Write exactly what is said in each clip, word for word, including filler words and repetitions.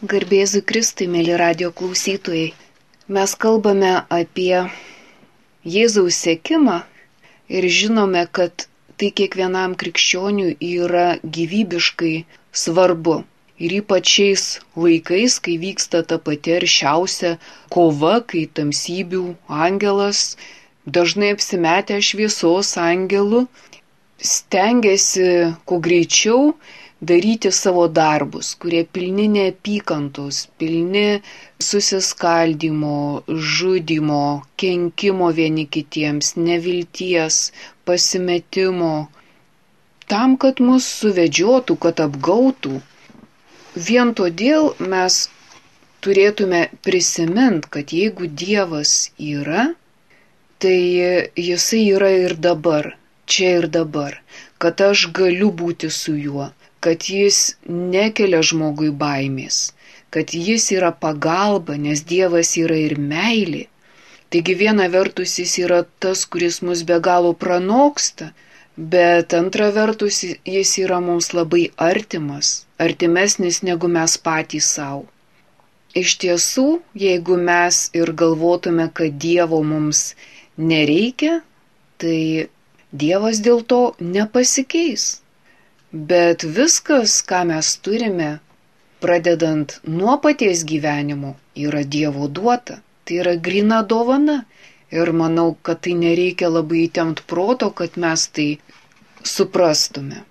Garbėzui Kristui, mėly radijo klausytojai. Mes kalbame apie Jėzaus sekimą ir žinome, kad tai kiekvienam krikščioniui yra gyvybiškai svarbu. Ir ypač šiais laikais, kai vyksta ta pati aršiausia kova, kai tamsybių angelas, dažnai apsimetę šviesos angelu, stengiasi kuo greičiau daryti savo darbus, kurie pilni neapykantos, pilni susiskaldymo, žudymo, kenkimo vieni kitiems, nevilties, pasimetimo, tam, kad mus suvedžiotų, kad apgautų. Vien todėl mes turėtume prisiminti, kad jeigu Dievas yra, tai jisai yra ir dabar, čia ir dabar, kad aš galiu būti su juo, kad jis nekelia žmogui baimės, kad jis yra pagalba, nes Dievas yra ir meilė. Taigi viena vertus jis yra tas, kuris mus be galo pranoksta, bet antra vertus jis yra mums labai artimas, artimesnis negu mes patys savo. Iš tiesų, jeigu mes ir galvotume, kad Dievo mums nereikia, tai Dievas dėl to nepasikeis. Bet viskas, ką mes turime, pradedant nuo paties gyvenimo, yra Dievo duota. Tai yra gryna dovana. Ir manau, kad tai nereikia labai įtempt proto, kad mes tai suprastume.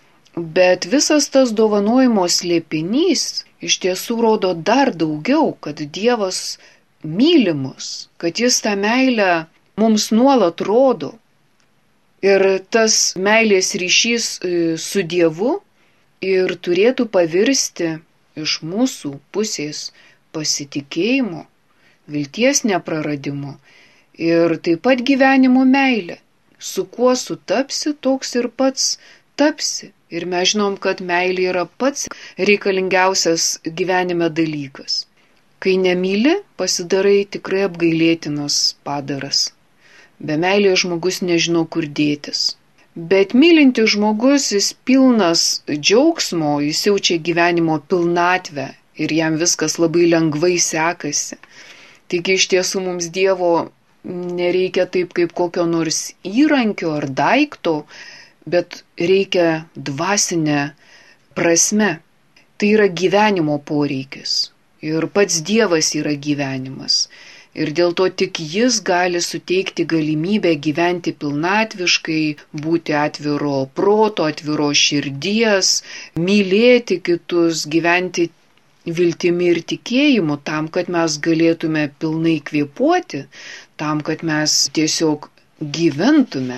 Bet visas tas dovanojimo slėpinys iš tiesų rodo dar daugiau, kad Dievas myli mus, kad jis tą meilę mums nuolat rodo. Ir tas meilės ryšys su Dievu ir turėtų pavirsti iš mūsų pusės pasitikėjimo, vilties nepraradimo ir taip pat gyvenimo meilė. Su kuo sutapsi, toks ir pats tapsi. Ir mes žinom, kad meilė yra pats reikalingiausias gyvenime dalykas. Kai nemyli, pasidarai tikrai apgailėtinas padaras. Be meilės žmogus nežino, kur dėtis. Bet mylintis žmogus, jis pilnas džiaugsmo, jis jaučia gyvenimo pilnatvę ir jam viskas labai lengvai sekasi. Taigi iš tiesų mums Dievo nereikia taip kaip kokio nors įrankio ar daikto, bet reikia dvasinę prasme. Tai yra gyvenimo poreikis. Ir pats Dievas yra gyvenimas. Ir dėl to tik jis gali suteikti galimybę gyventi pilnatviškai, būti atviro proto, atviro širdies, mylėti kitus, gyventi viltimi ir tikėjimu, tam, kad mes galėtume pilnai kvėpuoti, tam, kad mes tiesiog gyventume.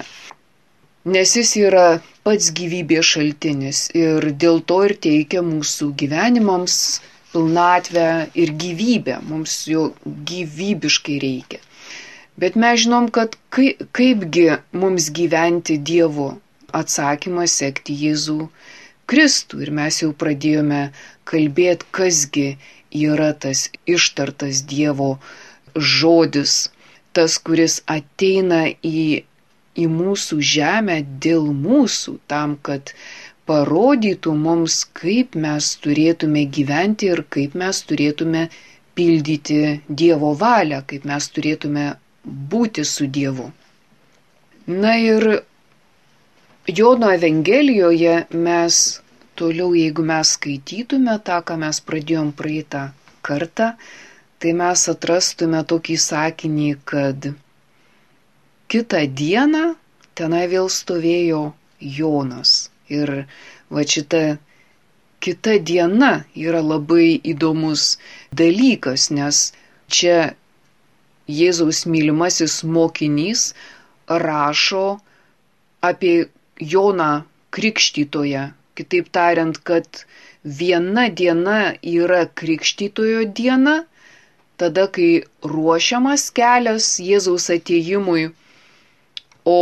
Nes jis yra pats gyvybės šaltinis ir dėl to ir teikia mūsų gyvenimams pilnatvę ir gyvybę, mums jo gyvybiškai reikia. Bet mes žinom, kad kaip, kaipgi mums gyventi Dievu, atsakymas sekti Jėzų Kristų. Ir mes jau pradėjome kalbėti, kasgi yra tas ištartas Dievo žodis, tas, kuris ateina į, į mūsų žemę dėl mūsų, tam, kad parodytų mums, kaip mes turėtume gyventi ir kaip mes turėtume pildyti Dievo valią, kaip mes turėtume būti su Dievu. Na ir Jono Evangelijoje mes toliau, jeigu mes skaitytume tą, ką mes pradėjom praeitą kartą, tai mes atrastume tokį sakinį, kad kitą dieną tenai vėl stovėjo Jonas. Ir va šita kita diena yra labai įdomus dalykas, nes čia Jėzaus mylimasis mokinys rašo apie Joną Krikštytoją. Kitaip tariant, kad viena diena yra Krikštytojo diena, tada, kai ruošiamas kelias Jėzaus atėjimui, o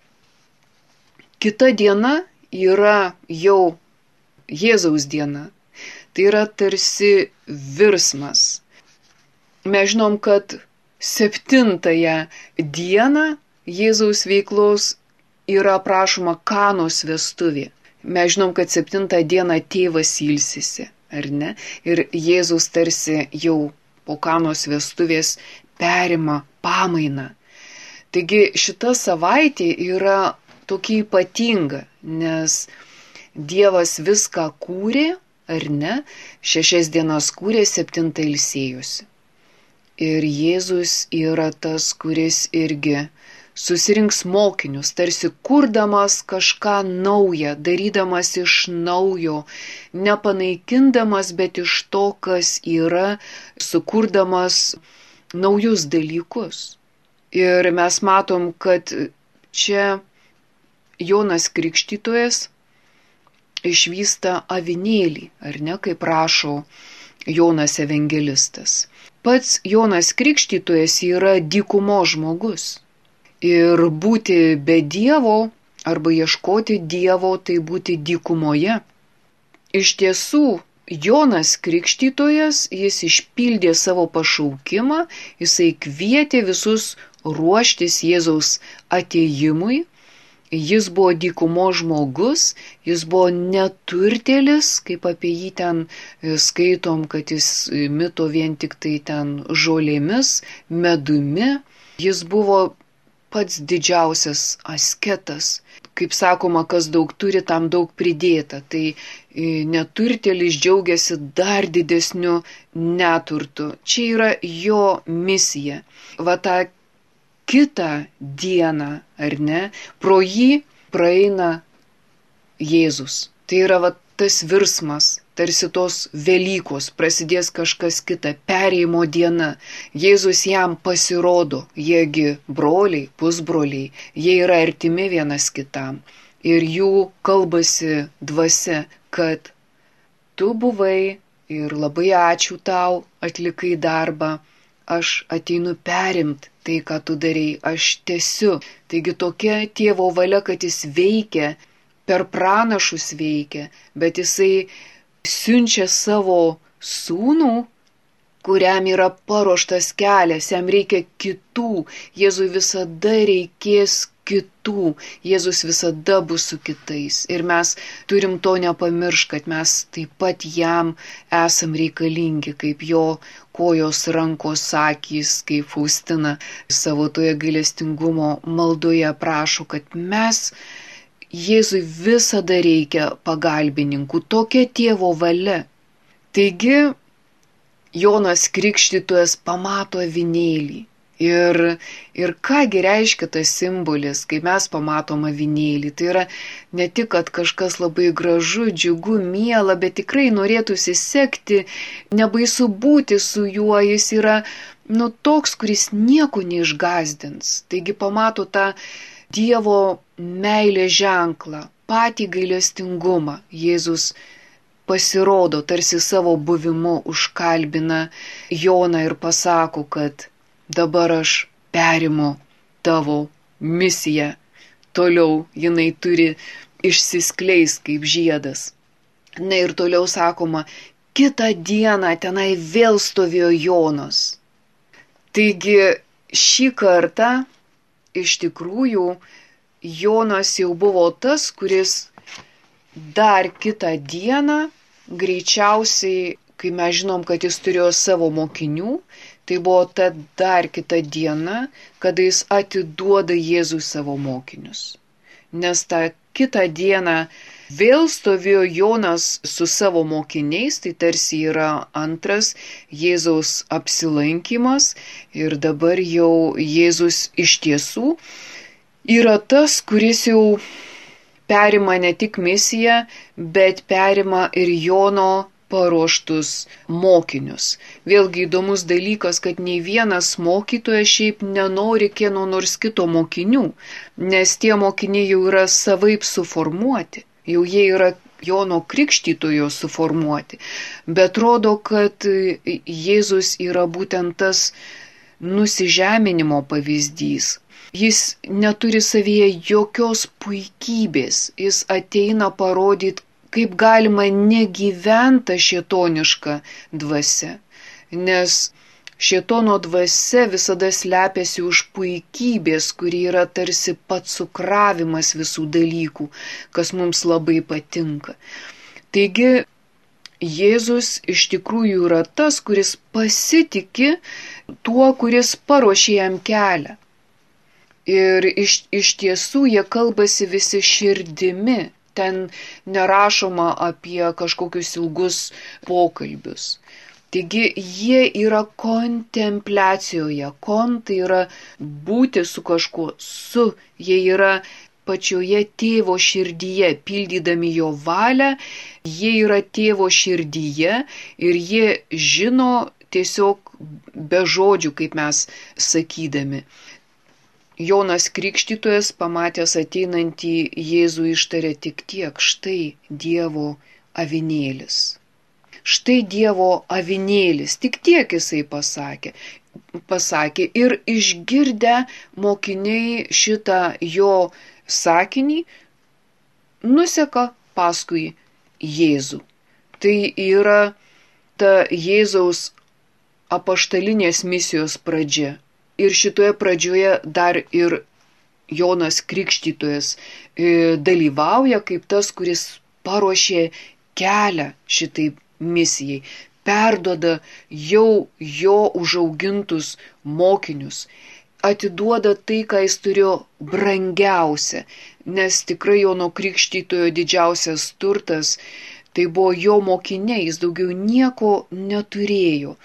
kita diena yra jau Jėzaus diena. Tai yra tarsi virsmas. Mes žinom, kad septintąją dieną Jėzaus veiklos yra aprašoma Kanos vestuvė. Mes žinom, kad septintą dieną tėvas ilsisi. ar ne? Ir Jėzus tarsi jau po Kanos vestuvės perima pamainą. Taigi šita savaitė yra tokia ypatinga, nes Dievas viską kūrė, ar ne? Šešias dienas kūrė, septintą ilsėjosi. Ir Jėzus yra tas, kuris irgi susirinks mokinius, tarsi kurdamas kažką naują, darydamas iš naujo, nepanaikindamas, bet iš to, kas yra, sukurdamas naujus dalykus. Ir mes matom, kad čia Jonas Krikštytojas išvysta avinėlį, ar ne, kaip rašo Jonas evangelistas. Pats Jonas Krikštytojas yra dykumo žmogus. Ir būti be Dievo arba ieškoti Dievo, tai būti dykumoje. Iš tiesų, Jonas Krikštytojas, jis išpildė savo pašaukimą, jisai kvietė visus ruoštis Jėzaus atėjimui. Jis buvo dykumo žmogus, jis buvo neturtėlis, kaip apie jį ten skaitom, kad jis mito vien tik tai ten žolėmis, medumi. Jis buvo pats didžiausias asketas. Kaip sakoma, kas daug turi, tam daug pridėta. Tai neturtėlis džiaugiasi dar didesniu neturtu. Čia yra jo misija. Va tą kitą dieną, ar ne, pro jį praeina Jėzus. Tai yra va tas virsmas, tarsi tos Velykos, prasidės kažkas kita, perėjimo diena. Jėzus jam pasirodo, jiegi broliai, pusbroliai, jie yra artimi vienas kitam. Ir jų kalbasi dvasia, kad tu buvai ir labai ačiū tau, atlikai darbą, aš ateinu perimt tai, ką tu darei, aš tęsiu. Taigi tokia Tėvo valia, kad jis veikia, per pranašus veikia, bet jisai siunčia savo sūnų, kuriam yra paruoštas kelias, jam reikia kitų, Jėzui visada reikės kitų, Jėzus visada bus su kitais. Ir mes turim to nepamiršti, kad mes taip pat jam esam reikalingi, kaip jo kojos, rankos, akys, kaip Faustina savo toje gailestingumo maldoje prašo, kad mes Jėzui visada reikia pagalbininkų, tokia Tėvo valia. Taigi Jonas Krikštytojas pamato avinėlį. Ir, ir kągi reiškia tas simbolis, kai mes pamatom avinėlį. Tai yra ne tik, kad kažkas labai gražu, džiugu, miela, bet tikrai norėtųsi sekti, nebaisu būti su juo, jis yra nu, toks, kuris nieko neišgazdins. Taigi pamato tą Dievo meilės ženklą, patį gailestingumą. Jėzus pasirodo, tarsi savo buvimu užkalbina Joną ir pasako, kad dabar aš perimu tavo misiją. Toliau jinai turi išsiskleis kaip žiedas. Na ir toliau sakoma, kitą dieną tenai vėl stovėjo Jonas. Taigi šį kartą iš tikrųjų Jonas jau buvo tas, kuris dar kitą dieną, greičiausiai, kai mes žinom, kad jis turėjo savo mokinių, tai buvo ta dar kita diena, kada jis atiduoda Jėzui savo mokinius. Nes tą kitą dieną vėl stovėjo Jonas su savo mokiniais, tai tarsi yra antras Jėzaus apsilankymas ir dabar jau Jėzus iš tiesų yra tas, kuris jau perima ne tik misiją, bet perima ir Jono paruoštus mokinius. Vėlgi įdomus dalykas, kad nei vienas mokytojas šiaip nenori kieno nors kito mokinių, nes tie mokiniai jau yra savaip suformuoti, jau jie yra Jono Krikštytojo suformuoti. Bet rodo, kad Jėzus yra būtent tas nusižeminimo pavyzdys. Jis neturi savyje jokios puikybės, jis ateina parodyti, kaip galima negyventa šėtoniška dvasia, nes šėtono dvasia visada slepiasi už puikybės, kuri yra tarsi pats sukravimas visų dalykų, kas mums labai patinka. Taigi Jėzus iš tikrųjų yra tas, kuris pasitiki tuo, kuris paruošė jam kelią. Ir iš, iš tiesų jie kalbasi visi širdimi. Ten nerašoma apie kažkokius ilgus pokalbius. Taigi jie yra kontempliacijoje. Kon tai yra būti su kažkuo, su. Jie yra pačioje tėvo širdyje, pildydami jo valią. Jie yra tėvo širdyje ir jie žino tiesiog be žodžių, kaip mes sakydami. Jonas Krikštytojas, pamatęs ateinantį Jėzų, ištarė tik tiek: štai Dievo avinėlis. Štai Dievo avinėlis, tik tiek jisai pasakė. pasakė. Ir išgirdę mokiniai šitą jo sakinį, nuseka paskui Jėzų. Tai yra ta Jėzaus apaštalinės misijos pradžia. Ir šitoje pradžioje dar ir Jonas Krikštytojas dalyvauja kaip tas, kuris paruošė kelią šitai misijai, perduoda jau jo užaugintus mokinius, atiduoda tai, ką jis turėjo brangiausia, nes tikrai Jono Krikštytojo didžiausias turtas tai buvo jo mokiniai, jis daugiau nieko neturėjo.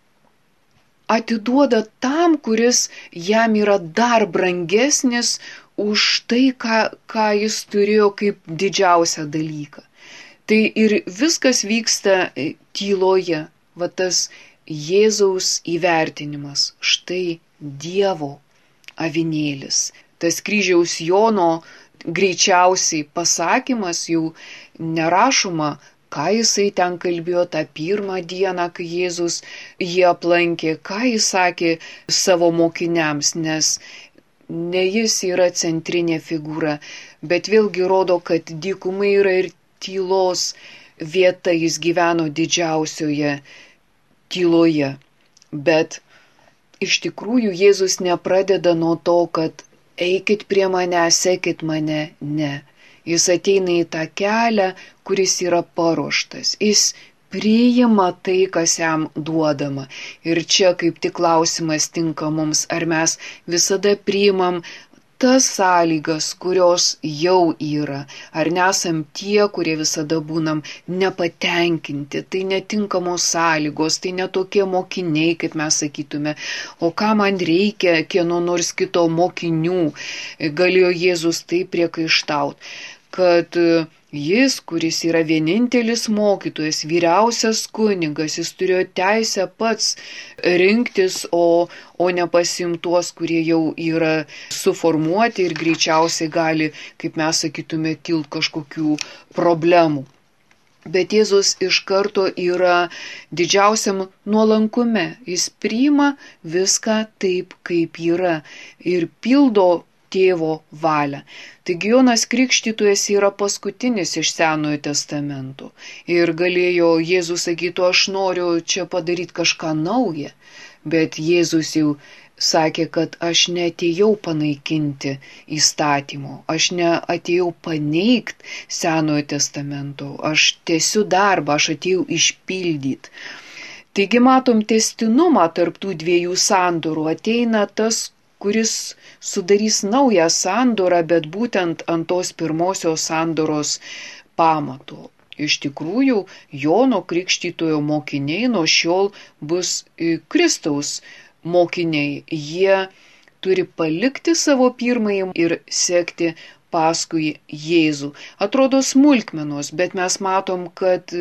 Atiduoda tam, kuris jam yra dar brangesnis už tai, ką, ką jis turėjo kaip didžiausią dalyką. Tai ir viskas vyksta tyloje, va tas Jėzaus įvertinimas, štai Dievo avinėlis. Tas kryžiaus Jono greičiausiai pasakymas jau nerašoma, ką jisai ten kalbėjo tą pirmą dieną, kai Jėzus jį aplankė, ką jis sakė savo mokiniams, nes ne jis yra centrinė figūra, bet vėlgi rodo, kad dykuma yra ir tylos vieta, jis gyveno didžiausioje tyloje. Bet iš tikrųjų Jėzus nepradeda nuo to, kad eikit prie mane, sekit mane, ne. Jis ateina į tą kelią, kuris yra paruoštas. Jis priima tai, kas jam duodama. Ir čia kaip tik klausimas tinka mums, ar mes visada priimam tas sąlygas, kurios jau yra. Ar nesam tie, kurie visada būnam nepatenkinti. Tai netinkamos sąlygos, tai netokie mokiniai, kaip mes sakytume. O ką man reikia kieno nors kito mokinių? Galėjo Jėzus taip priekaištauti, kad jis, kuris yra vienintelis mokytojas, vyriausias kunigas, jis turėjo teisę pats rinktis, o, o ne pasiimti tuos, kurie jau yra suformuoti ir greičiausiai gali, kaip mes sakytume, kilti kažkokių problemų. Bet Jėzus iš karto yra didžiausiam nuolankume. Jis priima viską taip, kaip yra ir pildo tėvo valią. Taigi Jonas Krikštytojas yra paskutinis iš Senojo testamento. Ir galėjo Jėzus sakyti, aš noriu čia padaryti kažką naują. Bet Jėzus jau sakė, kad aš neatėjau panaikinti įstatymo. Aš neatėjau paneigti Senojo testamento. Aš tęsiu darbą, aš atėjau išpildyti. Taigi matom testinumą tarp tų dviejų sandorų. Ateina tas, kuris sudarys naują sandorą, bet būtent ant tos pirmosios sandoros pamato. Iš tikrųjų, Jono Krikštytojo mokiniai nuo šiol bus Kristaus mokiniai. Jie turi palikti savo pirmąjį ir sekti paskui Jėzų. Atrodo smulkmenos, bet mes matom, kad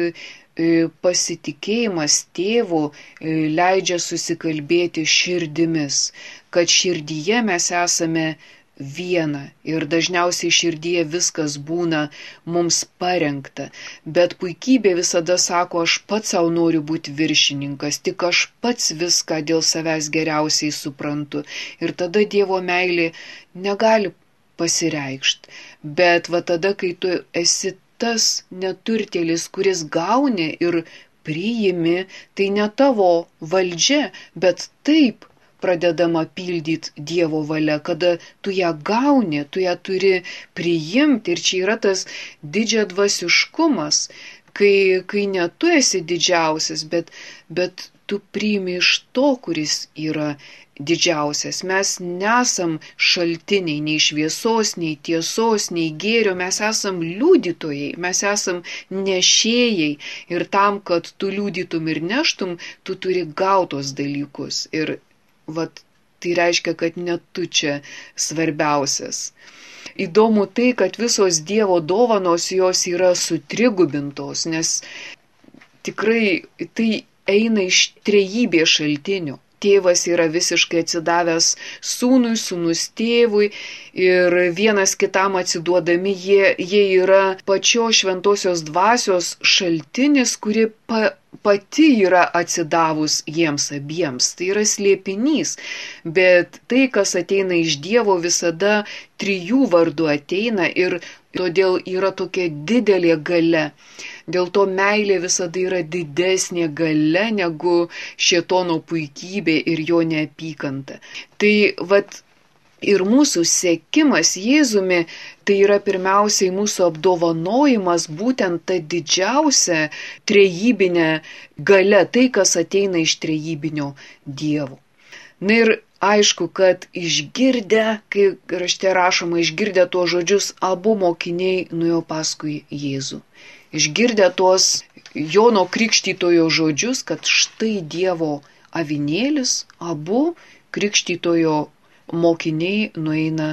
pasitikėjimas tėvu leidžia susikalbėti širdimis, kad širdyje mes esame viena ir dažniausiai širdyje viskas būna mums parengta, bet puikybė visada sako, aš pats savo noriu būti viršininkas, tik aš pats viską dėl savęs geriausiai suprantu ir tada Dievo meilė negali pasireikšti, bet va tada, kai tu esi tas neturtėlis, kuris gauni ir priimi, tai ne tavo valdžia, bet taip pradedama pildyti Dievo valia, kada tu ją gauni, tu ją turi priimti. Ir čia yra tas didžiadvasiškumas, kai, kai ne tu esi didžiausias, bet, bet tu priimi iš to, kuris yra didžiausias. Mes nesam šaltiniai nei šviesos, nei tiesos, nei gėrio, mes esam liudytojai, mes esam nešėjai ir tam, kad tu liudytum ir neštum, tu turi gautos dalykus. Ir vat, tai reiškia, kad ne tu čia svarbiausias. Įdomu tai, kad visos Dievo dovanos jos yra sutrigubintos, nes tikrai tai eina iš trejybės šaltinių. Tėvas yra visiškai atsidavęs sūnui, sūnus tėvui ir vienas kitam atsiduodami jie, jie yra pačios šventosios dvasios šaltinis, kuri pa, pati yra atsidavus jiems abiems. Tai yra slėpinys, bet tai, kas ateina iš Dievo, visada trijų vardų ateina ir todėl yra tokia didelė galia. Dėl to meilė visada yra didesnė galia negu šėtono puikybė ir jo neapykanta. Tai vat ir mūsų sekimas Jėzumi, tai yra pirmiausiai mūsų apdovanojimas būtent ta didžiausia trejybinė galia, tai kas ateina iš trejybinio Dievo. Na ir aišku, kad išgirdę, kai rašte rašoma, išgirdę tuos žodžius, abu mokiniai nuėjo paskui Jėzų. Išgirdę tuos Jono Krikštytojo žodžius, kad štai Dievo avinėlis, abu Krikštytojo mokiniai nueina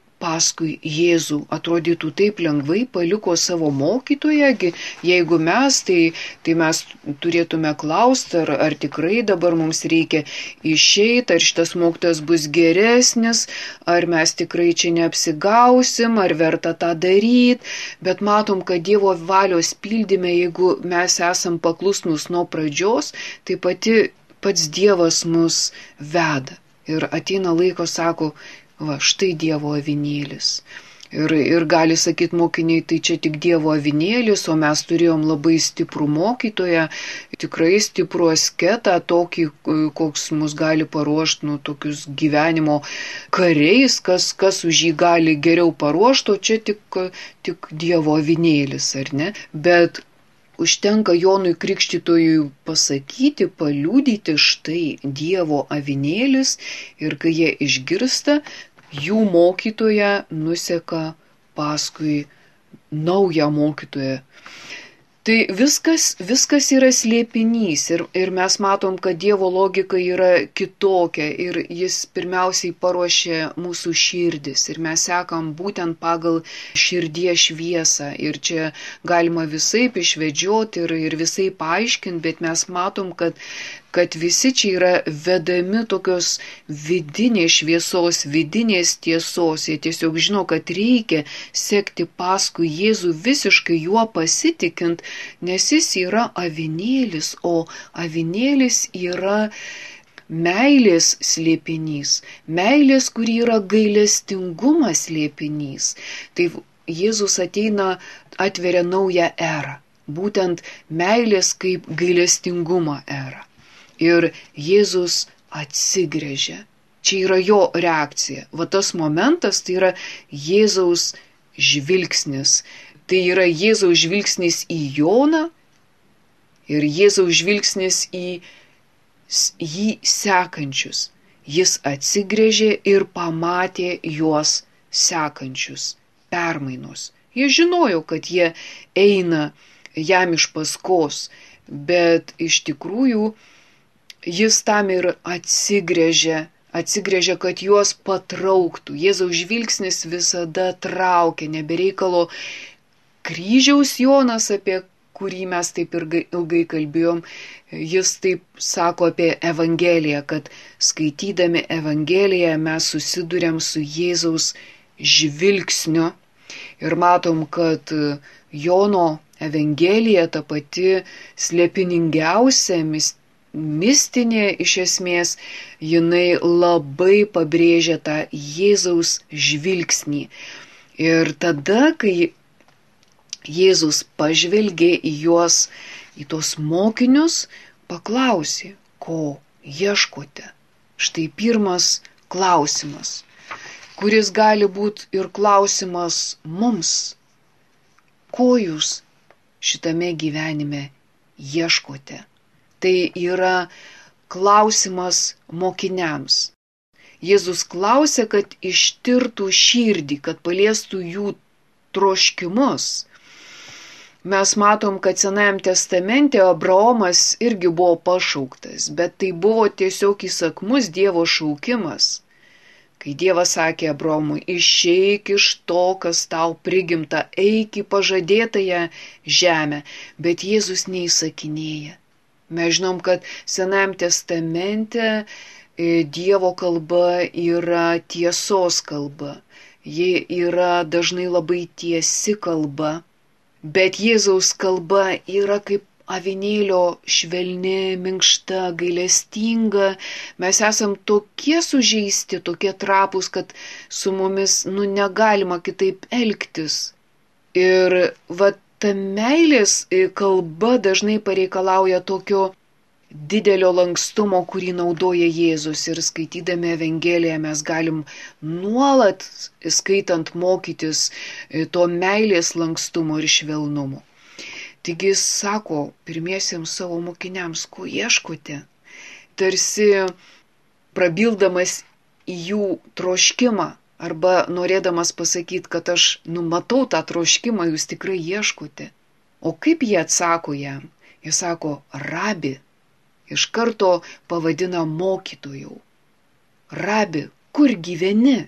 paskui Jėzų. Atrodytų taip lengvai paliko savo mokytoją, jeigu mes, tai, tai mes turėtume klausti, ar, ar tikrai dabar mums reikia išeiti, ar šitas mokytojas bus geresnis, ar mes tikrai čia neapsigausim, ar verta tą daryti. Bet matom, kad Dievo valios pildyme, jeigu mes esam paklusnus nuo pradžios, tai pati, pats Dievas mus veda. Ir ateina laiko, sako, va, štai Dievo avinėlis. Ir, ir gali sakyti mokiniai, tai čia tik Dievo avinėlis, o mes turėjom labai stiprų mokytoją, tikrai stiprų asketą, tokį, koks mus gali paruošti, nu, tokius gyvenimo kariais, kas, kas už jį gali geriau paruošti, o čia tik, tik Dievo avinėlis, ar ne? Bet užtenka Jonui Krikštytojui pasakyti, paliudyti, štai Dievo avinėlis, ir kai jie išgirsta, jų mokytoja nuseka paskui naują mokytoją. Tai viskas, viskas yra slėpinys ir, ir mes matom, kad Dievo logika yra kitokia ir jis pirmiausiai paruošė mūsų širdis ir mes sekam būtent pagal širdies šviesą ir čia galima visaip išvedžioti ir, ir visaip paaiškinti, bet mes matom, kad kad visi čia yra vedami tokios vidinės šviesos, vidinės tiesos. Jie tiesiog žino, kad reikia sekti paskui Jėzų visiškai juo pasitikint, nes jis yra avinėlis, o avinėlis yra meilės slėpinys. Meilės, kuri yra gailestingumas slėpinys. Tai Jėzus ateina, atveria naują erą. Būtent meilės kaip gailestingumo erą. Ir Jėzus atsigręžia. Čia yra jo reakcija. Va tas momentas tai yra Jėzaus žvilgsnis. Tai yra Jėzaus žvilgsnis į Joną ir Jėzaus žvilgsnis į jį sekančius. Jis atsigręžė ir pamatė juos sekančius. Permainos. Jie žinojo, kad jie eina jam iš paskos, bet iš tikrųjų jis tam ir atsigręžia, atsigręžia, kad juos patrauktų. Jėzaus žvilgsnis visada traukia, nebereikalo kryžiaus Jonas, apie kurį mes taip ilgai kalbėjom, jis taip sako apie Evangeliją, kad skaitydami Evangeliją mes susiduriam su Jėzaus žvilgsniu ir matom, kad Jono Evangelija ta pati slėpiningiausia, mistinė iš esmės, jinai labai pabrėžia tą Jėzaus žvilgsnį. Ir tada, kai Jėzus pažvelgė į juos, į tos mokinius, paklausė, ko ieškote. Štai pirmas klausimas, kuris gali būti ir klausimas mums. Ko jūs šitame gyvenime ieškote? Tai yra klausimas mokiniams. Jėzus klausė, kad ištirtų širdį, kad paliestų jų troškimus. Mes matom, kad Senajam testamente Abraomas irgi buvo pašauktas, bet tai buvo tiesiog įsakmus Dievo šaukimas. Kai Dievas sakė Abraomui, išeik iš to, kas tau prigimta, eik į pažadėtąją žemę, bet Jėzus neįsakinėja. Mes žinom, kad Senajam testamente Dievo kalba yra tiesos kalba. Ji yra dažnai labai tiesi kalba. Bet Jėzaus kalba yra kaip avinėlio švelni, minkšta, gailestinga. Mes esam tokie sužeisti, tokie trapūs, kad su mumis nu, negalima kitaip elgtis. Ir va, ta meilės kalba dažnai pareikalauja tokio didelio lankstumo, kurį naudoja Jėzus. Ir skaitydami Evangeliją mes galim nuolat, skaitant, mokytis to meilės lankstumo ir švelnumo. Taigi jis sako pirmiesiems savo mokiniams, ko ieškote, tarsi prabildamas į jų troškimą arba norėdamas pasakyti, kad aš numatau tą troškimą, jūs tikrai ieškote. O kaip jie atsako jam? Jie sako, rabi. Iš karto pavadina mokytojau. Rabi, kur gyveni?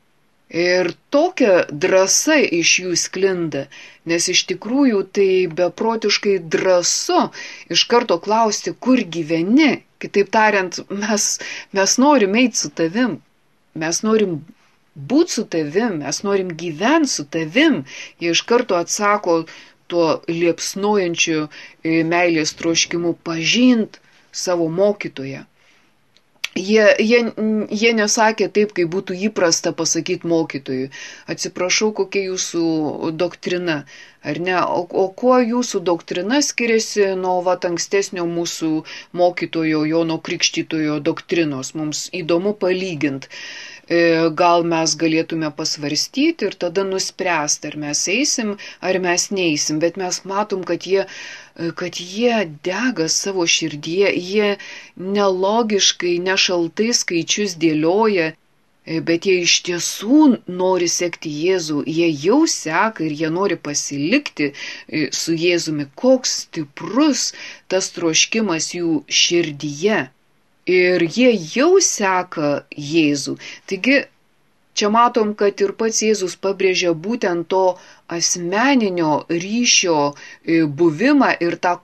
Ir tokia drąsa iš jų sklinda, nes iš tikrųjų tai beprotiškai drąsu iš karto klausti, kur gyveni. Kitaip tariant, mes, mes norim eiti su tavim, mes norim būti su tavim, mes norim gyventi su tavim. Jie iš karto atsako tuo liepsnojančiu meilės troškimu pažint savo mokytoją. Jie, jie, jie nesakė taip, kaip būtų įprasta pasakyti mokytojui. Atsiprašau, kokia jūsų doktrina, ar ne? O, o kuo jūsų doktrina skiriasi nuo vat ankstesnio mūsų mokytojo Jono Krikštytojo doktrinos? Mums įdomu palyginti. Gal mes galėtume pasvarstyti ir tada nuspręsti, ar mes eisim, ar mes neeisim. Bet mes matom, kad jie, kad jie dega savo širdyje, jie nelogiškai, nešaltai skaičius dėlioja, bet jie iš tiesų nori sekti Jėzų, jie jau seka ir jie nori pasilikti su Jėzumi. Koks stiprus tas troškimas jų širdyje. Ir jie jau seka Jėzų. Taigi, čia matom, kad ir pats Jėzus pabrėžia būtent to asmeninio ryšio buvimą ir tą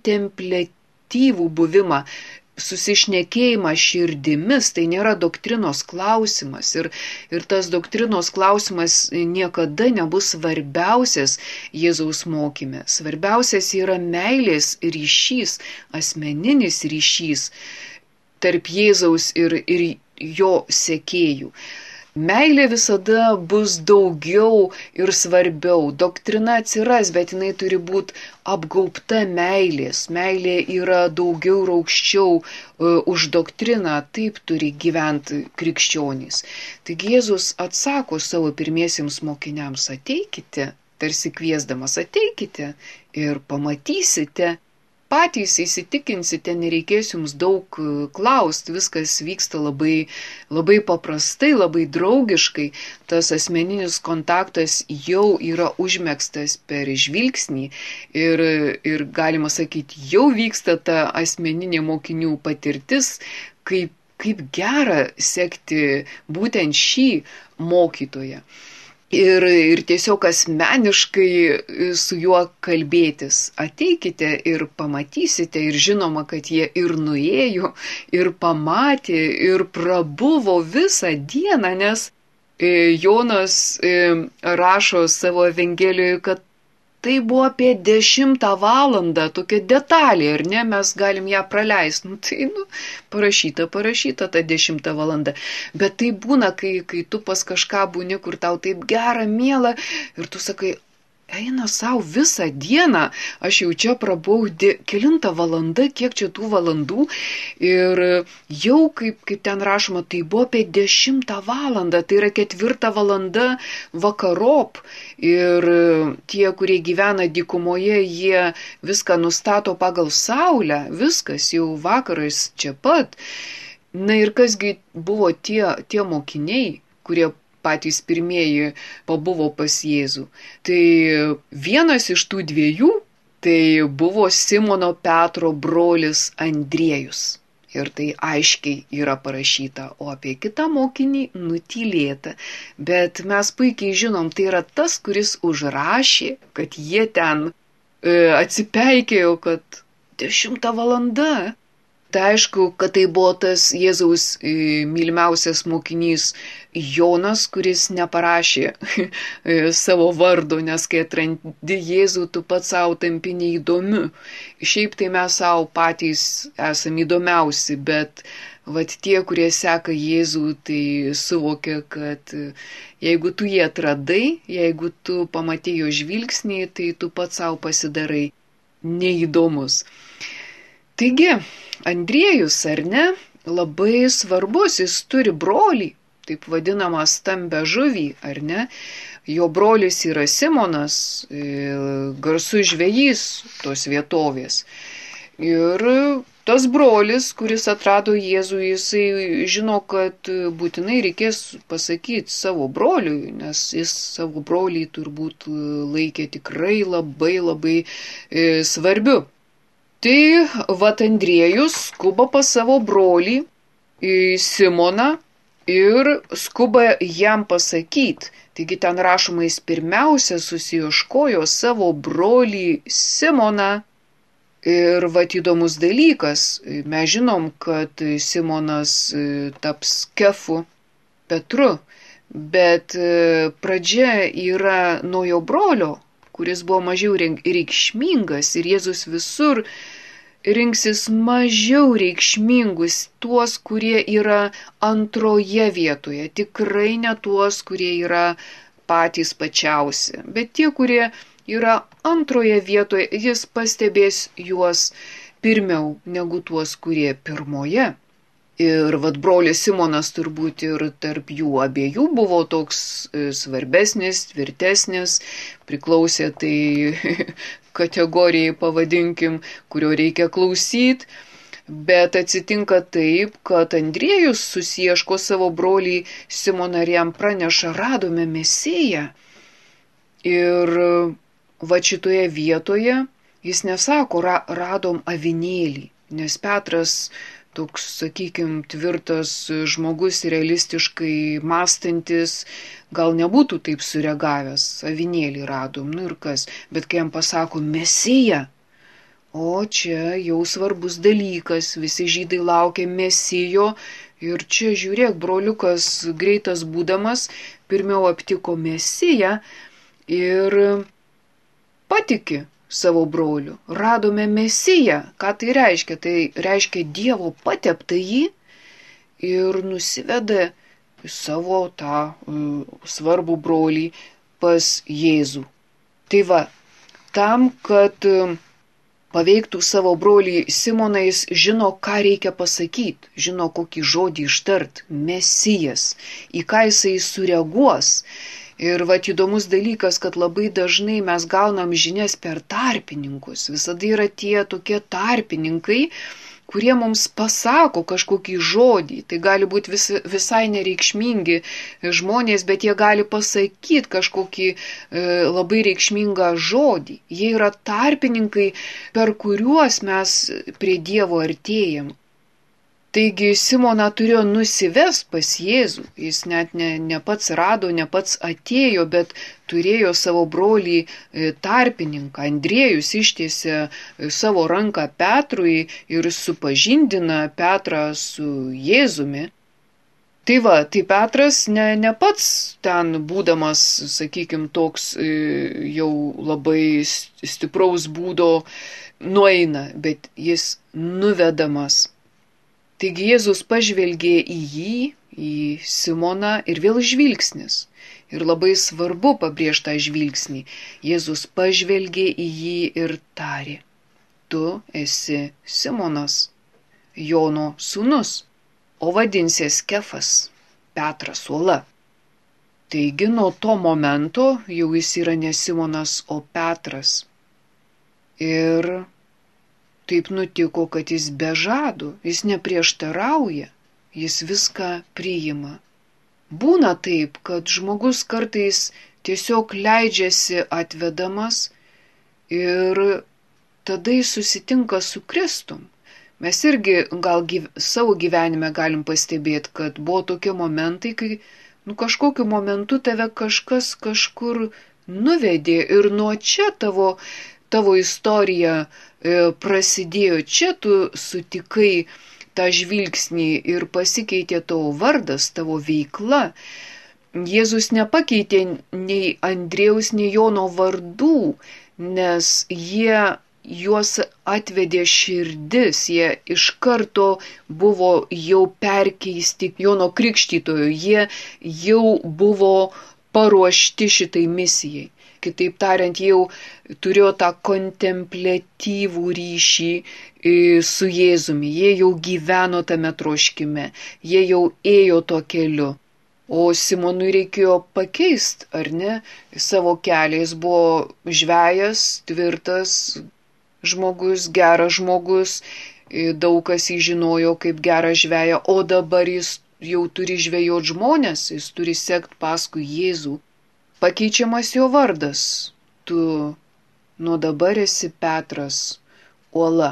kontempliatyvų buvimą, susišnekėjimą širdimis. Tai nėra doktrinos klausimas. Ir, ir tas doktrinos klausimas niekada nebus svarbiausias Jėzaus mokyme. Svarbiausias yra meilės ryšys, asmeninis ryšys tarp Jėzaus ir, ir jo sekėjų. Meilė visada bus daugiau ir svarbiau. Doktrina atsiras, bet jinai turi būti apgaubta meilės. Meilė yra daugiau ir aukščiau uh, už doktriną. Taip turi gyventi krikščionys. Taigi Jėzus atsako savo pirmiesiems mokiniams, ateikite, tarsi kviesdamas, ateikite ir pamatysite. Patys įsitikinsite, nereikės jums daug klausti, viskas vyksta labai, labai paprastai, labai draugiškai. Tas asmeninis kontaktas jau yra užmegztas per žvilgsnį ir, ir galima sakyti, jau vyksta ta asmeninė mokinių patirtis, kaip, kaip gera sekti būtent šį mokytoją. Ir, ir tiesiog asmeniškai su juo kalbėtis. Ateikite ir pamatysite, ir žinoma, kad jie ir nuėjo, ir pamatė, ir prabuvo visą dieną, nes Jonas rašo savo Evangelijoje, kad tai buvo apie dešimtą valandą, tokia detalė, ar ne, mes galim ją praleisti. Nu, tai, nu, parašyta, parašyta ta dešimtą valandą. Bet tai būna, kai, kai tu pas kažką būni, kur tau taip gera, miela, ir tu sakai, eina savo visą dieną, aš jau čia prabaudė kelintą valandą, kiek čia tų valandų ir jau, kaip, kaip ten rašoma, tai buvo apie dešimtą valandą, tai yra ketvirtą valandą vakarop ir tie, kurie gyvena dykumoje, jie viską nustato pagal saulę, viskas jau vakaras čia pat. Na ir kasgi buvo tie, tie mokiniai, kurie patys pirmieji pabuvo pas Jėzų. Tai vienas iš tų dviejų, tai buvo Simono Petro brolis Andriejus. Ir tai aiškiai yra parašyta, o apie kitą mokinį nutylėta. Bet mes puikiai žinom, tai yra tas, kuris užrašė, kad jie ten e, atsipeikėjo, kad dešimta valanda. Tai aišku, kad tai buvo tas Jėzaus mylimiausias mokinys Jonas, kuris neparašė savo vardo, nes kai atrandi Jėzų, tu pats savo tampi neįdomiu. Šiaip tai mes savo patys esame įdomiausi, bet vat tie, kurie seka Jėzų, tai suvokia, kad jeigu tu jį atradai, jeigu tu pamatei jo žvilgsnį, tai tu pats savo pasidarai neįdomus. Taigi, Andriejus, ar ne, labai svarbus, jis turi brolį, taip vadinamą stambę žuvį, ar ne. Jo brolis yra Simonas, garsus žvejys tos vietovės. Ir tas brolis, kuris atrado Jėzų, jisai žino, kad būtinai reikės pasakyti savo broliui, nes jis savo brolį turbūt laikė tikrai labai labai e, svarbiu. Tai vat Andriejus skuba pas savo brolį Simoną ir skuba jam pasakyti. Taigi ten rašoma, jis pirmiausia susiieškojo savo brolį Simoną. Ir vat įdomus dalykas, mes žinom, kad Simonas taps Kefu, Petru, bet pradžia yra nuo jo brolio, kuris buvo mažiau reikšmingas ir Jėzus visur rinksis mažiau reikšmingus, tuos, kurie yra antroje vietoje, tikrai ne tuos, kurie yra patys pačiausi, bet tie, kurie yra antroje vietoje, jis pastebės juos pirmiau negu tuos, kurie pirmoje. Ir vat brolis Simonas turbūt ir tarp jų abiejų buvo toks svarbesnis, tvirtesnis, priklausė tai kategorijai, pavadinkim, kurio reikia klausyti. Bet atsitinka taip, kad Andriejus susiieško savo brolį Simoną ir jam praneša, radome Mesiją. Ir va šitoje vietoje jis nesako, ra, radom avinėlį, nes Petras toks, sakykime, tvirtas žmogus, realistiškai mąstantis, gal nebūtų taip sureagavęs, avinėlį radom, nu ir kas, bet kai jam pasako Mesiją, o čia jau svarbus dalykas, visi žydai laukia Mesijo ir čia žiūrėk, broliukas greitas būdamas, pirmiau aptiko Mesiją ir patiki savo broliu. Radome Mesiją. Ką tai reiškia? Tai reiškia Dievo pateptą jį ir nusiveda savo tą uh, svarbų brolį pas Jėzų. Tai va, tam, kad uh, paveiktų savo brolį Simoną, jis žino, ką reikia pasakyti, žino, kokį žodį ištart, Mesijas, į ką jisai sureaguos. Ir vat įdomus dalykas, kad labai dažnai mes gaunam žinias per tarpininkus. Visada yra tie tokie tarpininkai, kurie mums pasako kažkokį žodį. Tai gali būti vis, visai nereikšmingi žmonės, bet jie gali pasakyti kažkokį e, labai reikšmingą žodį. Jie yra tarpininkai, per kuriuos mes prie Dievo artėjam. Taigi Simoną turėjo nusivest pas Jėzų, jis net ne, ne pats rado, ne pats atėjo, bet turėjo savo brolį tarpininką. Andriejus ištiesė savo ranką Petrui ir supažindina Petrą su Jėzumi. Tai va, tai Petras ne, ne pats ten būdamas, sakykime, toks jau labai stipraus būdo nueina, bet jis nuvedamas. Taigi Jėzus pažvelgė į jį, į Simoną ir vėl žvilgsnis. Ir labai svarbu pabrėžti tą žvilgsnį. Jėzus pažvelgė į jį ir tarė: tu esi Simonas, Jono sūnus, o vadinsies Kefas, Petras uola. Taigi nuo to momento jau jis yra ne Simonas, o Petras. Ir taip nutiko, kad jis be žado, jis neprieštarauja, jis viską priima. Būna taip, kad žmogus kartais tiesiog leidžiasi atvedamas ir tada jis susitinka su Kristum. Mes irgi gal gyv... savo gyvenime galim pastebėti, kad buvo tokie momentai, kai nu, kažkokiu momentu tave kažkas kažkur nuvedė ir nuo čia tavo, tavo istorija e, prasidėjo. Čia tu sutikai tą žvilgsnį ir pasikeitė tavo vardas, tavo veikla. Jėzus nepakeitė nei Andriejaus, nei Jono vardų, nes jie juos atvedė širdis, jie iš karto buvo jau perkeisti Jono Krikštytojo, jie jau buvo paruošti šitai misijai. Kitaip tariant, jau turėjo tą kontempliatyvų ryšį su Jėzumi, jie jau gyveno tame troškime, jie jau ėjo tuo keliu. O Simonui reikėjo pakeisti, ar ne, savo kelią. Jis buvo žvejas, tvirtas žmogus, geras žmogus, daug kas jį žinojo kaip gerą žveją, o dabar jis jau turi žvejoti žmonės, jis turi sekti paskui Jėzų. Pakeičiamas jo vardas. Tu nuo dabar esi Petras uola.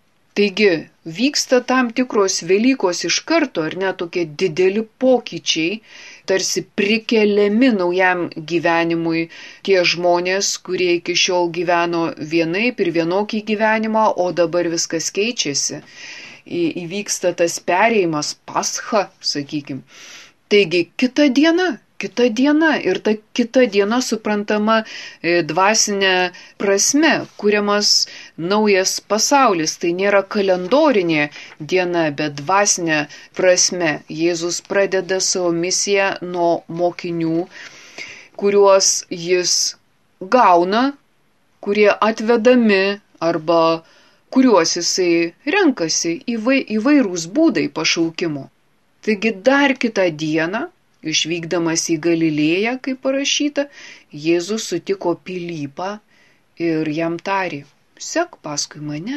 Taigi, vyksta tam tikros Velykos iš karto, ar ne, tokie dideli pokyčiai, tarsi prikeliami naujam gyvenimui tie žmonės, kurie iki šiol gyveno vienaip ir vienokį gyvenimą, o dabar viskas keičiasi. Į, įvyksta tas perėjimas, pascha, sakykim. Taigi, kita diena. Kita diena ir ta kita diena suprantama e, dvasinė prasme, kuriamas naujas pasaulis. Tai nėra kalendorinė diena, bet dvasinė prasme. Jėzus pradeda savo misiją nuo mokinių, kuriuos jis gauna, kurie atvedami arba kuriuos jisai renkasi įvai, įvairūs būdai pašaukimo. Taigi dar kitą dieną, išvykdamas į Galilėją, kaip parašyta, Jėzus sutiko Pilypą ir jam tarė: sek paskui mane.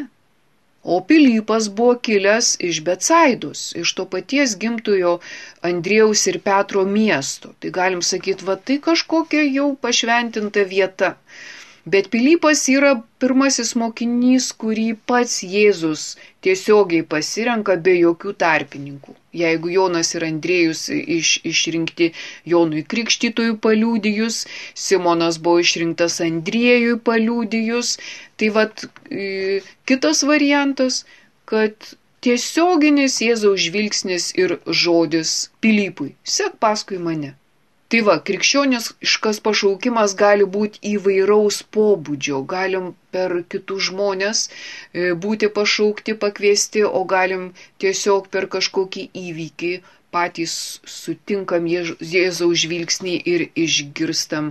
O Pilypas buvo kilęs iš Betsaidos, iš to paties gimtojo Andriejaus ir Petro miesto. Tai galim sakyti, va tai kažkokia jau pašventinta vieta. Bet Pilypas yra pirmasis mokinys, kurį pats Jėzus tiesiogiai pasirenka be jokių tarpininkų. Jeigu Jonas ir Andriejus iš, išrinkti Jonui Krikštytojui paliudijus, Simonas buvo išrinktas Andriejui paliudijus, tai vat e, kitas variantas, kad tiesioginis Jėzaus žvilgsnis ir žodis Pilypui: sek paskui mane. Tai va, krikščioniškas pašaukimas gali būti įvairaus pobūdžio, galim per kitus žmonės būti pašaukti, pakviesti, o galim tiesiog per kažkokį įvykį patys sutinkam Jėzaus žvilgsnį ir išgirstam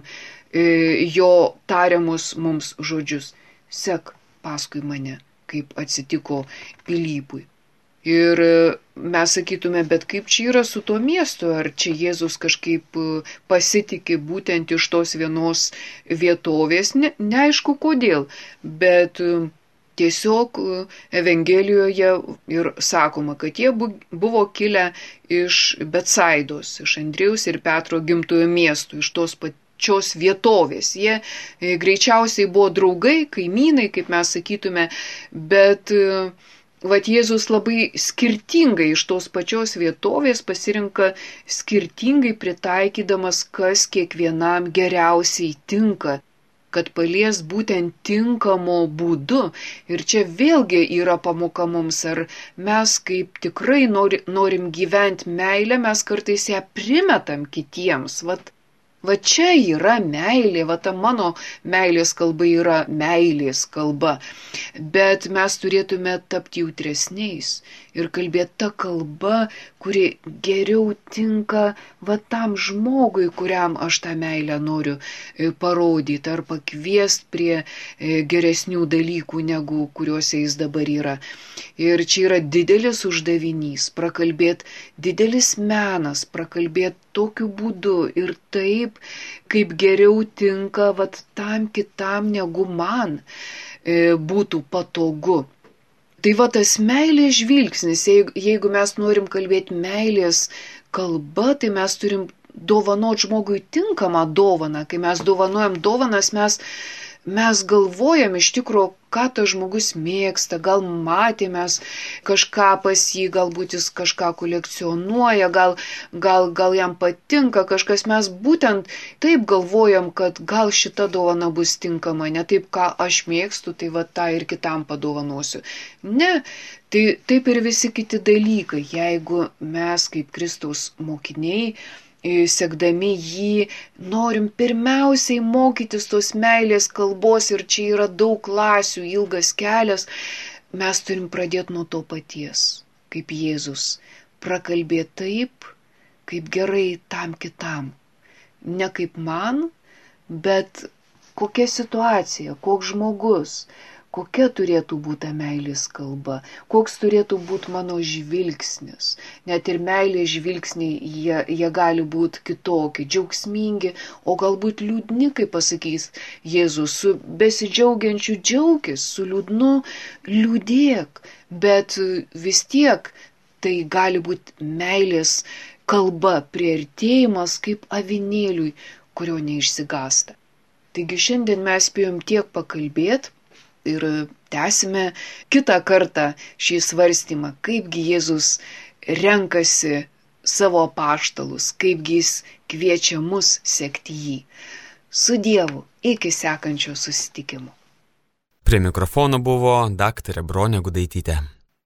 jo tariamus mums žodžius: sek paskui mane, kaip atsitiko Pilypui. Ir mes sakytume, bet kaip čia yra su tuo miestu, ar čia Jėzus kažkaip pasitiki būtent iš tos vienos vietovės, ne, neaišku kodėl, bet tiesiog Evangelijoje ir sakoma, kad jie buvo kilę iš Betsaidos, iš Andriejaus ir Petro gimtojo miesto, iš tos pačios vietovės. Jie greičiausiai buvo draugai, kaimynai, kaip mes sakytume, bet vat Jėzus labai skirtingai iš tos pačios vietovės pasirinka, skirtingai pritaikydamas, kas kiekvienam geriausiai tinka, kad palies būtent tinkamo būdu. Ir čia vėlgi yra pamoka mums, ar mes kaip tikrai nori, norim gyventi meilę, mes kartais ją primetam kitiems. Vat, Va čia yra meilė, va ta mano meilės kalba yra meilės kalba. Bet mes turėtume tapti jautresniais ir kalbėti tą kalbą, kuri geriau tinka va tam žmogui, kuriam aš tą meilę noriu parodyti ar pakviesti prie geresnių dalykų, negu kuriuose jis dabar yra. Ir čia yra didelis uždavinys, prakalbėti didelis menas, prakalbėti tokiu būdu ir taip, kaip geriau tinka vat tam kitam, negu man e, būtų patogu. Tai va tas meilės žvilgsnis, jeigu, jeigu mes norim kalbėti meilės kalba, tai mes turim dovanoti žmogui tinkamą dovaną. Kai mes dovanojam dovanas, mes Mes galvojam iš tikrųjų, ką tas žmogus mėgsta, gal matėmės kažką pas jį, galbūt jis kažką kolekcionuoja, gal, gal, gal jam patinka kažkas. Mes būtent taip galvojam, kad gal šita dovana bus tinkama, ne taip, ką aš mėgstu, tai va tą ir kitam padovanosiu. Ne, tai taip ir visi kiti dalykai. Jeigu mes kaip Kristaus mokiniai, sekdami jį, norim pirmiausiai mokytis tos meilės kalbos ir čia yra daug klasių, ilgas kelias, mes turim pradėti nuo to paties, kaip Jėzus, prakalbėti taip, kaip gerai tam kitam. Ne kaip man, bet kokia situacija, koks žmogus, kokia turėtų būti meilės kalba, koks turėtų būti mano žvilgsnis. Net ir meilės žvilgsniai, jie, jie gali būti kitokie, džiaugsmingi, o galbūt liūdni, kaip pasakys Jėzus, su besidžiaugiančiu džiaugis, su liūdnu liūdėk, bet vis tiek tai gali būti meilės kalba, priartėjimas kaip avinėliui, kurio neišsigąsta. Taigi šiandien mes spėjom tiek pakalbėti, ir tęsime kitą kartą šį svarstymą, kaipgi Jėzus renkasi savo apaštalus, kaipgi jis kviečia mus sekti jį. Su Dievu, iki sekančio susitikimo. Prie mikrofono buvo daktarė Bronė Gudaitytė.